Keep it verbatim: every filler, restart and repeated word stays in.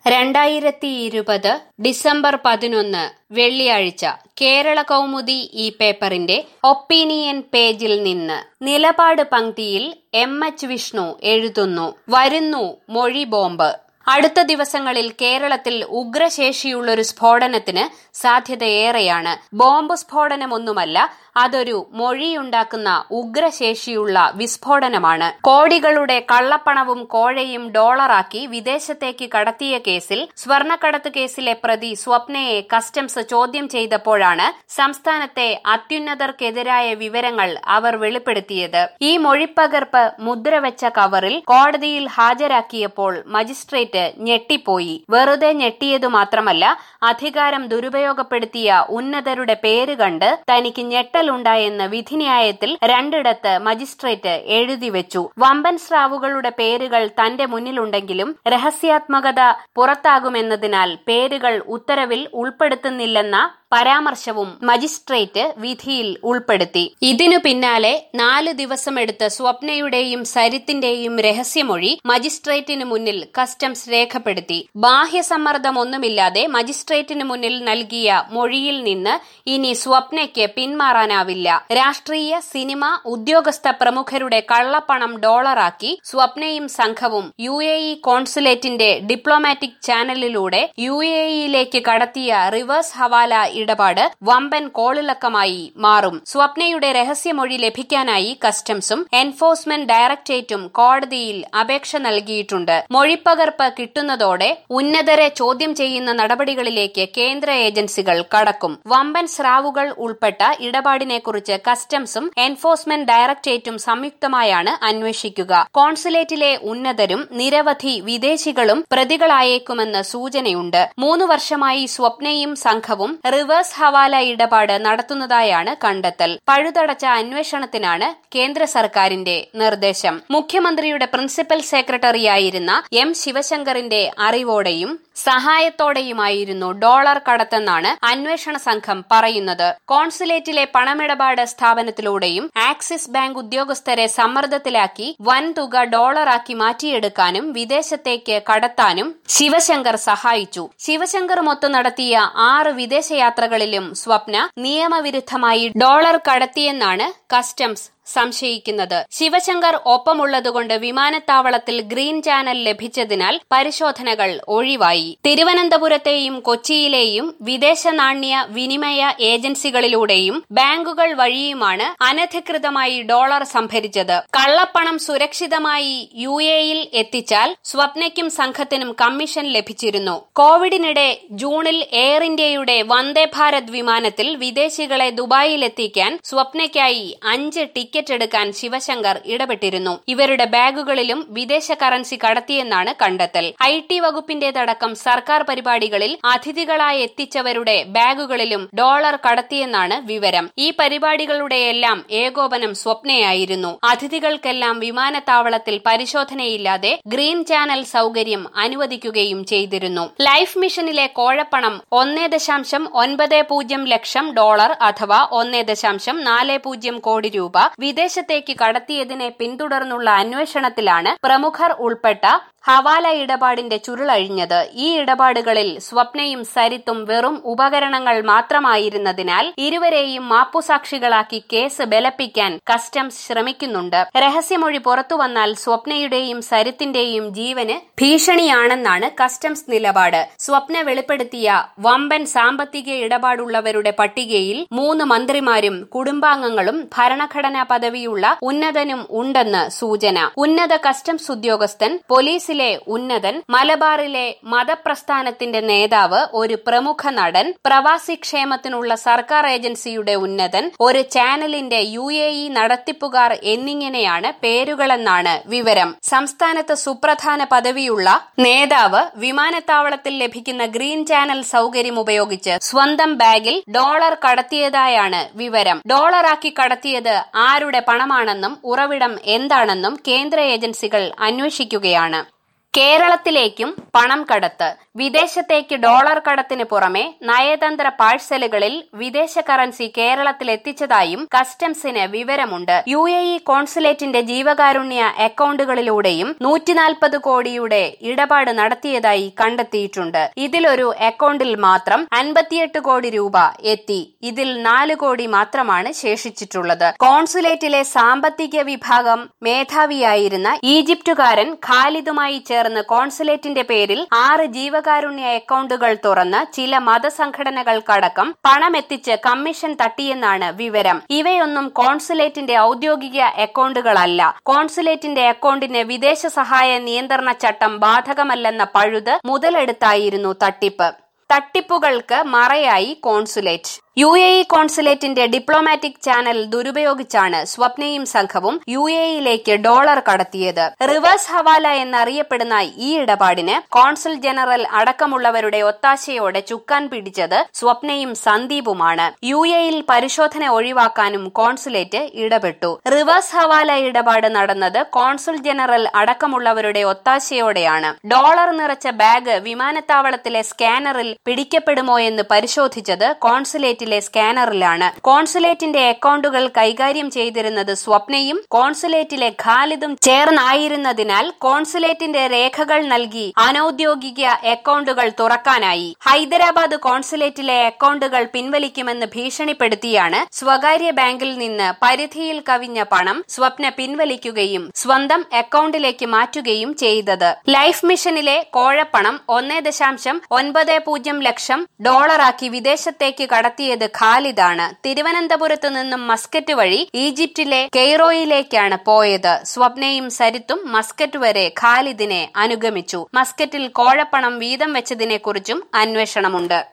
രണ്ടായിരത്തി ഇരുപത് ഡിസംബർ പതിനൊന്ന് വെള്ളിയാഴ്ച കേരള കൗമുദി ഈ പേപ്പറിന്റെ ഒപ്പീനിയൻ പേജിൽ നിന്ന് നിലപാട് പങ്ക്തിയിൽ എം എച്ച് വിഷ്ണു എഴുതുന്നു. വരുന്നു മൊഴി ബോംബ്. അടുത്ത ദിവസങ്ങളിൽ കേരളത്തിൽ ഉഗ്രശേഷിയുള്ളൊരു സ്ഫോടനത്തിന് സാധ്യതയേറെയാണ്. ബോംബ് സ്ഫോടനമൊന്നുമല്ല, അതൊരു മൊഴിയുണ്ടാക്കുന്ന ഉഗ്രശേഷിയുള്ള വിസ്ഫോടനമാണ്. കോടികളുടെ കള്ളപ്പണവും കോഴയും ഡോളറാക്കി വിദേശത്തേക്ക് കടത്തിയ കേസിൽ സ്വർണ്ണക്കടത്ത് കേസിലെ പ്രതി സ്വപ്നയെ കസ്റ്റംസ് ചോദ്യം ചെയ്തപ്പോഴാണ് സംസ്ഥാനത്തെ അത്യുന്നതർക്കെതിരായ വിവരങ്ങൾ അവർ വെളിപ്പെടുത്തിയത്. ഈ മൊഴിപ്പകർപ്പ് മുദ്രവെച്ച കവറിൽ കോടതിയിൽ ഹാജരാക്കിയപ്പോൾ മജിസ്ട്രേറ്റ് ഞെട്ടിപ്പോയി. വെറുതെ ഞെട്ടിയതു മാത്രമല്ല, അധികാരം ദുരുപയോഗപ്പെടുത്തിയ ഉന്നതരുടെ പേര് കണ്ട് തനിക്ക് ഞെട്ടലുണ്ടായെന്ന് വിധിന്യായത്തിൽ രണ്ടിടത്ത് മജിസ്ട്രേറ്റ് എഴുതിവെച്ചു. വമ്പൻ സ്രാവുകളുടെ പേരുകൾ തന്റെ മുന്നിലുണ്ടെങ്കിലും രഹസ്യാത്മകത പുറത്താകുമെന്നതിനാൽ പേരുകൾ ഉത്തരവിൽ ഉൾപ്പെടുത്തുന്നില്ലെന്ന പരാമർശവും മജിസ്ട്രേറ്റ് വിധിയിൽ ഉൾപ്പെടുത്തി. ഇതിനു പിന്നാലെ നാല് ദിവസമെടുത്ത് സ്വപ്നയുടെയും സരിത്തിന്റെയും രഹസ്യമൊഴി മജിസ്ട്രേറ്റിന് മുന്നിൽ കസ്റ്റംസ് രേഖപ്പെടുത്തി. ബാഹ്യസമ്മർദ്ദമൊന്നുമില്ലാതെ മജിസ്ട്രേറ്റിന് മുന്നിൽ നൽകിയ മൊഴിയിൽ നിന്ന് ഇനി സ്വപ്നയ്ക്ക് പിന്മാറാനാവില്ല. രാഷ്ട്രീയ, സിനിമ, ഉദ്യോഗസ്ഥ പ്രമുഖരുടെ കള്ളപ്പണം ഡോളറാക്കി സ്വപ്നയും സംഘവും യു എ ഇ കോൺസുലേറ്റിന്റെ ഡിപ്ലോമാറ്റിക് ചാനലിലൂടെ യു എ ഇയിലേക്ക് കടത്തിയ റിവേഴ്സ് ഹവാല ഇടപാട് വമ്പൻ കോളിളക്കമായി മാറും. സ്വപ്നയുടെ രഹസ്യമൊഴി ലഭിക്കാനായി കസ്റ്റംസും എൻഫോഴ്സ്മെന്റ് ഡയറക്ടറേറ്റും കോടതിയിൽ അപേക്ഷ നൽകിയിട്ടുണ്ട്. മൊഴിപ്പകർപ്പ് കിട്ടുന്നതോടെ ഉന്നതരെ ചോദ്യം ചെയ്യുന്ന നടപടികളിലേക്ക് കേന്ദ്ര ഏജൻസികൾ കടക്കും. വമ്പൻ സ്രാവുകൾ ഉൾപ്പെട്ട ഇടപാടിനെക്കുറിച്ച് കസ്റ്റംസും എൻഫോഴ്സ്മെന്റ് ഡയറക്ടറേറ്റും സംയുക്തമായാണ് അന്വേഷിക്കുക. കോൺസുലേറ്റിലെ ഉന്നതരും നിരവധി വിദേശികളും പ്രതികളായേക്കുമെന്ന് സൂചനയുണ്ട്. മൂന്നു വർഷമായി സ്വപ്നയും സംഘവും റിവേഴ്സ് ഹവാല ഇടപാട് നടത്തുന്നതായാണ് കണ്ടെത്തൽ. പഴുതടച്ച അന്വേഷണത്തിനാണ് കേന്ദ്ര സർക്കാരിന്റെ നിർദ്ദേശം. മുഖ്യമന്ത്രിയുടെ പ്രിൻസിപ്പൽ സെക്രട്ടറിയായിരുന്ന എം ശിവശങ്കറിന്റെ അറിവോടെയും സഹായത്തോടെയുമായിരുന്നു ഡോളർ കടത്തെന്നാണ് അന്വേഷണ സംഘം പറയുന്നത്. കോൺസുലേറ്റിലെ പണമിടപാട് സ്ഥാപനത്തിലൂടെയും ആക്സിസ് ബാങ്ക് ഉദ്യോഗസ്ഥരെ സമ്മർദ്ദത്തിലാക്കി വൻതുക ഡോളറാക്കി മാറ്റിയെടുക്കാനും വിദേശത്തേക്ക് കടത്താനും ശിവശങ്കർ സഹായിച്ചു. ശിവശങ്കറുമൊത്ത് നടത്തിയ ആറ് വിദേശയാത്രകളിലും സ്വപ്ന നിയമവിരുദ്ധമായി ഡോളർ കടത്തിയെന്നാണ് കസ്റ്റംസ് സംശയിക്കുന്നത്. ശിവശങ്കർ ഒപ്പമുള്ളതുകൊണ്ട് വിമാനത്താവളത്തിൽ ഗ്രീൻ ചാനൽ ലഭിച്ചതിനാൽ പരിശോധനകൾ ഒഴിവായി. തിരുവനന്തപുരത്തെയും കൊച്ചിയിലെയും വിദേശ നാണ്യ വിനിമയ ഏജൻസികളിലൂടെയും ബാങ്കുകൾ വഴിയുമാണ് അനധികൃതമായി ഡോളർ സംഭരിച്ചത്. കള്ളപ്പണം സുരക്ഷിതമായി യു എയിൽ എത്തിച്ചാൽ സ്വപ്നയ്ക്കും സംഘത്തിനും കമ്മീഷൻ ലഭിച്ചിരുന്നു. കോവിഡിനിടെ ജൂണിൽ എയർ ഇന്ത്യയുടെ വന്ദേ ഭാരത് വിമാനത്തിൽ വിദേശികളെ ദുബായിലെത്തിക്കാൻ സ്വപ്നയ്ക്കായി അഞ്ച് ടിക്കറ്റ് എടുക്കാൻ ശിവശങ്കർ ഇടപെട്ടിരുന്നു. ഇവരുടെ ബാഗുകളിലും വിദേശ കറൻസി കടത്തിയെന്നാണ് കണ്ടെത്തൽ. ഐ ടി വകുപ്പിന്റേതടക്കം സർക്കാർ പരിപാടികളിൽ അതിഥികളായി എത്തിച്ചവരുടെ ബാഗുകളിലും ഡോളർ കടത്തിയെന്നാണ് വിവരം. ഈ പരിപാടികളുടെയെല്ലാം ഏകോപനം സ്വപ്നയായിരുന്നു. അതിഥികൾക്കെല്ലാം വിമാനത്താവളത്തിൽ പരിശോധനയില്ലാതെ ഗ്രീൻ ചാനൽ സൗകര്യം അനുവദിക്കുകയും ചെയ്തിരുന്നു. ലൈഫ് മിഷനിലെ കോഴപ്പണം ഒന്നേ ദശാംശം ഒൻപത് പൂജ്യം ലക്ഷം ഡോളർ അഥവാ ഒന്നേ ദശാംശം നാല് പൂജ്യം കോടി രൂപ വിദേശത്തേക്ക് കടത്തിയതിനെ പിന്തുടർന്നുള്ള അന്വേഷണത്തിലാണ് പ്രമുഖർ ഉൾപ്പെട്ട ഹവാല ഇടപാടിന്റെ ചുരുളഴിഞ്ഞത്. ഈ ഇടപാടുകളിൽ സ്വപ്നയും സരിത്തും വെറും ഉപകരണങ്ങൾ മാത്രമായിരുന്നതിനാൽ ഇരുവരെയും മാപ്പുസാക്ഷികളാക്കി കേസ് ബലപ്പിക്കാൻ കസ്റ്റംസ് ശ്രമിക്കുന്നുണ്ട്. രഹസ്യമൊഴി പുറത്തുവന്നാൽ സ്വപ്നയുടെയും സരിത്തിന്റെയും ജീവന് ഭീഷണിയാണെന്നാണ് കസ്റ്റംസ് നിലപാട്. സ്വപ്ന വെളിപ്പെടുത്തിയ വമ്പൻ സാമ്പത്തിക ഇടപാടുള്ളവരുടെ പട്ടികയിൽ മൂന്ന് മന്ത്രിമാരും കുടുംബാംഗങ്ങളും ഭരണഘടനാ പദവിയുള്ള ഉന്നതനും ഉണ്ടെന്ന് സൂചന. ഉന്നത കസ്റ്റംസ് ഉദ്യോഗസ്ഥൻ, പോലീസ് ഉന്നതൻ, മലബാറിലെ മതപ്രസ്ഥാനത്തിന്റെ നേതാവ്, ഒരു പ്രമുഖ നടൻ, പ്രവാസി ക്ഷേമത്തിനുള്ള സർക്കാർ ഏജൻസിയുടെ ഉന്നതൻ, ഒരു ചാനലിന്റെ യു എ ഇ നടത്തിപ്പുകാർ എന്നിങ്ങനെയാണ് പേരുകളെന്നാണ് വിവരം. സംസ്ഥാനത്ത് സുപ്രധാന പദവിയുള്ള നേതാവ് വിമാനത്താവളത്തിൽ ലഭിക്കുന്ന ഗ്രീൻ ചാനൽ സൗകര്യം ഉപയോഗിച്ച് സ്വന്തം ബാഗിൽ ഡോളർ കടത്തിയതായാണ് വിവരം. ഡോളറാക്കി കടത്തിയത് ആരുടെ പണമാണെന്നും ഉറവിടം എന്താണെന്നും കേന്ദ്ര ഏജൻസികൾ അന്വേഷിക്കുകയാണ്. കേരളത്തിലേക്കും പണം കടത്ത്. വിദേശത്തേക്ക് ഡോളർ കടത്തിന് പുറമെ നയതന്ത്ര പാഴ്സലുകളിൽ വിദേശ കറൻസി കേരളത്തിൽ എത്തിച്ചതായും കസ്റ്റംസിന് വിവരമുണ്ട്. യു എ ഇ കോൺസുലേറ്റിന്റെ ജീവകാരുണ്യ അക്കൌണ്ടുകളിലൂടെയും നൂറ്റിനാൽപ്പത് കോടിയുടെ ഇടപാട് നടത്തിയതായി കണ്ടെത്തിയിട്ടുണ്ട്. ഇതിലൊരു അക്കൌണ്ടിൽ മാത്രം അൻപത്തിയെട്ട് കോടി രൂപ എത്തി. ഇതിൽ നാല് കോടി മാത്രമാണ് ശേഷിച്ചിട്ടുള്ളത്. കോൺസുലേറ്റിലെ സാമ്പത്തിക വിഭാഗം മേധാവിയായിരുന്ന ഈജിപ്തുകാരൻ ഖാലിദുമായി ചേർന്ന് കോൺസുലേറ്റിന്റെ പേരിൽ ആറ് ജീവകാരുണ്യ അക്കൌണ്ടുകൾ തുറന്ന് ചില മതസംഘടനകൾക്കടക്കം പണമെത്തിച്ച് കമ്മീഷൻ തട്ടിയെന്നാണ് വിവരം. ഇവയൊന്നും കോൺസുലേറ്റിന്റെ ഔദ്യോഗിക അക്കൌണ്ടുകളല്ല. കോൺസുലേറ്റിന്റെ അക്കൌണ്ടിന് വിദേശ സഹായ നിയന്ത്രണ ചട്ടം ബാധകമല്ലെന്ന പഴുത് മുതലെടുത്തായിരുന്നു തട്ടിപ്പ്. തട്ടിപ്പുകൾക്ക് മറയായി കോൺസുലേറ്റ്. യു എ ഇ കോൺസുലേറ്റിന്റെ ഡിപ്ലോമാറ്റിക് ചാനൽ ദുരുപയോഗിച്ചാണ് സ്വപ്നയും സംഘവും യു എ ഇയിലേക്ക് ഡോളർ കടത്തിയത്. റിവേഴ്സ് ഹവാല എന്നറിയപ്പെടുന്ന ഈ ഇടപാടിന് കോൺസുൽ ജനറൽ അടക്കമുള്ളവരുടെ ഒത്താശയോടെ ചുക്കാൻ പിടിച്ചത് സ്വപ്നയും സന്ദീപുമാണ്. യു എ ഇയിൽ പരിശോധന ഒഴിവാക്കാനും കോൺസുലേറ്റ് ഇടപെട്ടു. റിവേഴ്സ് ഹവാല ഇടപാട് നടന്നത് കോൺസുൽ ജനറൽ അടക്കമുള്ളവരുടെ ഒത്താശയോടെയാണ്. ഡോളർ നിറച്ച ബാഗ് വിമാനത്താവളത്തിലെ സ്കാനറിൽ പിടിക്കപ്പെടുമോ എന്ന് പരിശോധിച്ചത് കോൺസുലേറ്റ് സ്കാനറിലാണ്. കോൺസുലേറ്റിന്റെ അക്കൌണ്ടുകൾ കൈകാര്യം ചെയ്തിരുന്നത് സ്വപ്നയും കോൺസുലേറ്റിലെ ഖാലിദും ചേർന്നായിരുന്നതിനാൽ കോൺസുലേറ്റിന്റെ രേഖകൾ നൽകി അനൌദ്യോഗിക അക്കൌണ്ടുകൾ തുറക്കാനായി. ഹൈദരാബാദ് കോൺസുലേറ്റിലെ അക്കൌണ്ടുകൾ പിൻവലിക്കുമെന്ന് ഭീഷണിപ്പെടുത്തിയാണ് സ്വകാര്യ ബാങ്കിൽ നിന്ന് പരിധിയിൽ കവിഞ്ഞ പണം സ്വപ്ന പിൻവലിക്കുകയും സ്വന്തം അക്കൌണ്ടിലേക്ക് മാറ്റുകയും ചെയ്തത്. ലൈഫ് മിഷനിലെ കോഴപ്പണം ഒന്നേ ദശാംശം ഒൻപത് പൂജ്യം ലക്ഷം ഡോളറാക്കി വിദേശത്തേക്ക് കടത്തിയ ഖാലിദാണ്. തിരുവനന്തപുരത്ത് നിന്നും മസ്കറ്റ് വഴി ഈജിപ്തിലെ കെയ്റോയിലേക്കാണ് പോയത്. സ്വപ്നയും സരിത്തും മസ്കറ്റ് വരെ ഖാലിദിനെ അനുഗമിച്ചു. മസ്കറ്റിൽ കോഴപ്പണം വീതം വെച്ചതിനെക്കുറിച്ചും അന്വേഷണമുണ്ട്.